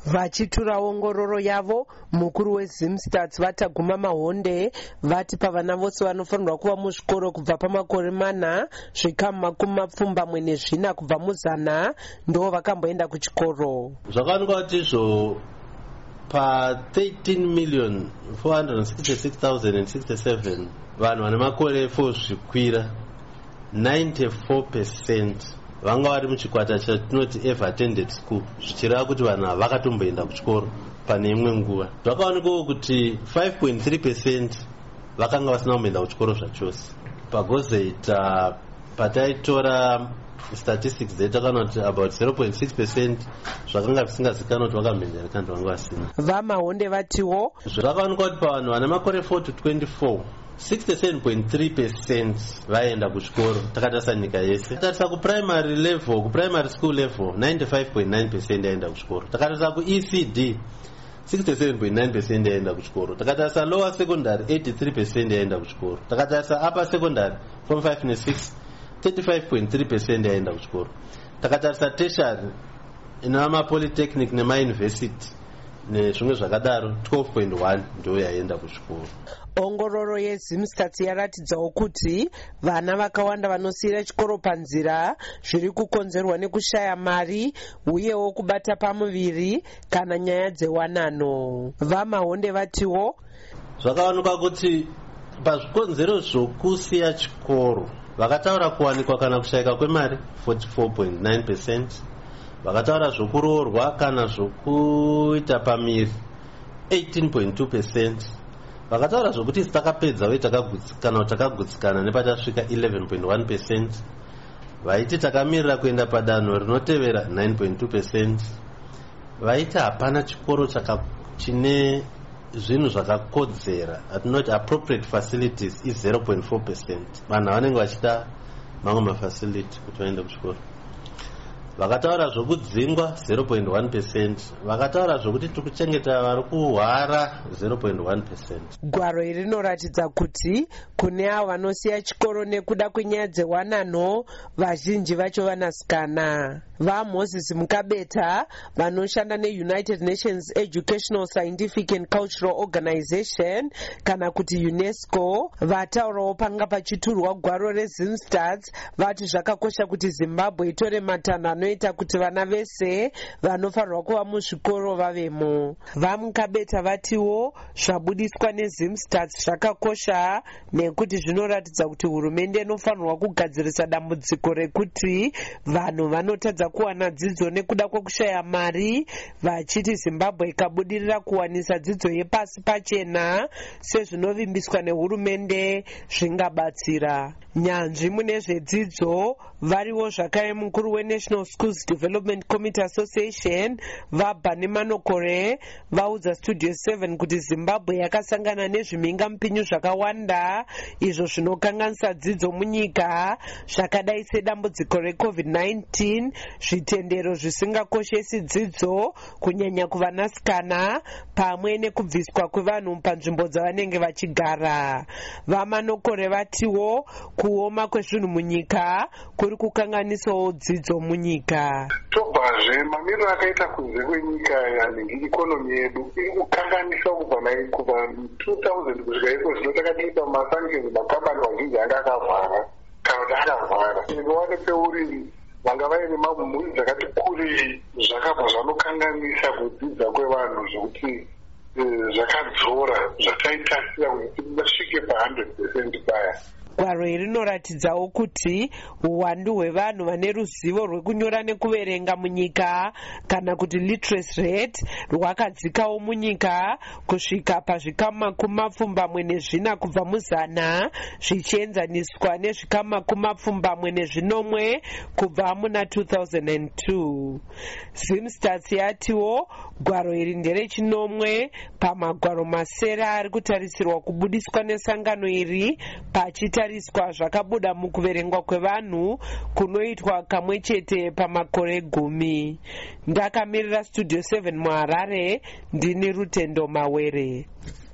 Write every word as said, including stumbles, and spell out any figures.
Vachitura ongororo yavo, mukuru weZimstats vataguma mahonde vati pavana vose vanofanirwa kuva muzvikoro kubva pamakore mana zvikamu makumi mapfumbamwe nezvina kubva muzana ndo vakamboenda kuchikoro. Zvakaonekwa kuti izvo pa thirteen million four hundred sixty-six thousand sixty-seven vanhu vane makore four zvikwira ninety-four percent vanga vari muchikwata chatinoti ever attended school, zvichireva kuti vanhu ava vakatomboenda kuchikoro pane imwe nguva. Zvakaonekwa kuti five point three percent vakanga vasina kumboenda kuchikoro zvachose. Pagozoita pataitora statistics dzedu takaona kuti about zero point six percent zvakanga zvisingazikanwa kuti vakamboenda kana kuti vanga vasina. Vamahonde vatiwo zvakaonekwa kuti pavanhu vane makore four to twenty-four sixty-seven point three percent vaenda kuchikoro takatarisa nyika yese. Takatarisa kuprimary level, kuprimary school level ninety-five point nine percent yaenda kuchikoro. Takatarisa kuE C D sixty-seven point nine percent yaenda kuchikoro. Takatarisa lower secondary eighty-three percent yaenda kuchikoro. Takatarisa upper secondary form five ne six thirty-five point three percent yaenda kuchikoro. Takatarisa tertiary ina ma polytechnic nema university nezvimwe zvakadaro twelve point one ndio yaenda kuchikoro. Ongororo yeZimstats yaratidzawo kuti vana vakawanda vanosiyira chikoro panzira zviri kukonzerwa nekushaya mari uyewo kubata pamuviri kana nyaya dzewanano. Vamahonde vatiwo zvakaonekwa kuti pazvikonzero zvokusiya chikoro vakataura kuwanikwa kana kushayika kwemari forty-four point nine percent, vakataura zvokuroorwa kana zvokuita pamiri eighteen point two percent, vakataura zvokuti takapedza uye takagutsikana kuti takagutsikana nepatasvika eleven point one percent, vaiti takamirira kuenda padanho rinotevera nine point two percent, vaiti hapana chikoro chine zvinhu zvakakodzera atinoti appropriate facilities is zero point four percent. Vanhu vanenge vachida mamwe mafacility kuti vaende kuchikoro. Vakataura zvokudzingwa zero point one percent, vakataura zvokuti tikuchengeta vari kuhwara zero point one percent. Gwaro iri rinoratidza kuti kune avo vanosiya chikoro nekuda kwenyaya dzewanano vazhinji vacho vanasikana. VaMoses Mukabeta vanoshanda neUnited Nations Educational, Scientific and Cultural Organization kana kuti UNESCO vataurawo panga pachiturwa gwaro reZimstats vati zvakakosha kuti Zimbabwe itore matanho anoita kuti vana vese vanofanirwa kuva muzvikoro vavemo. VaMukabeta vatiwo zvabudiswa neZimstats zvakakosha nekuti zvinoratidza kuti hurumende inofanirwa kugadzirisa dambudziko rekuti vanhu vanotadza kuwana dzidzo nekuda kwekushaya mari, vachiti Zimbabwe ikabudirira kuwanisa dzidzo yepasi pachena sezvinovimbiswa nehurumende zvingabatsira. Nyanzvi mune zvedzidzo variwo zvakare mukuru weNational Schools Development Committee Association vaBhani Manokore vaudza Studio seven kuti Zimbabwe yakasangana nezvimhingamupinyu zvakawanda izvo zvinokanganisa dzidzo munyika zvakadai sedambudziko reCovid nineteen, zvitendero zvisingakoshesi dzidzo kunyanya kuvanasikana pamwe nekubviswa kwevanhu panzvimbo dzavanenge vachigara. VaManokore vatiwo kuoma kwezvinhu munyika kuri kukanganisawo dzidzo munyika. Tobvazve mamiriro akaita kunze kwenyika yanhingi ikonomi yedu iri kukanganisa kubva two thousand kusvika iko zvino takatiita masanctions makambani mazhinji anga akavhara kana kuti akavhara. Ndinowane peuri vanga vaine mamhuri dzakati kurei zvakabva zvanokanganisa kudzidza kwevanhu zvokuti zvakadzora zvakaitasira kuti vasvike pa one hundred percent paya. Gwaro iri rinoratidzawo kuti uwandu hwevanhu vane ruzivo rwekunyora nekuverenga munyika kana kuti literacy rate rwakadzikawo munyika kusvika pazvikamu makumi mapfumbamwe nezvina kubva muzana zvichienzaniswa nezvikamu makumi mapfumbamwe nezvinomwe kubva muna two thousand two. Zimstats yatiwo gwaro iri nderechinomwe pamagwaro masere ari kutarisirwa kubudiswa nesangano iri pachitariswa zvakabuda mukuverengwa kwevanhu kunoitwa kamwe chete pamakore gumi. Ndakamirira Studio seven muHarare, ndini Rutendo Mawere.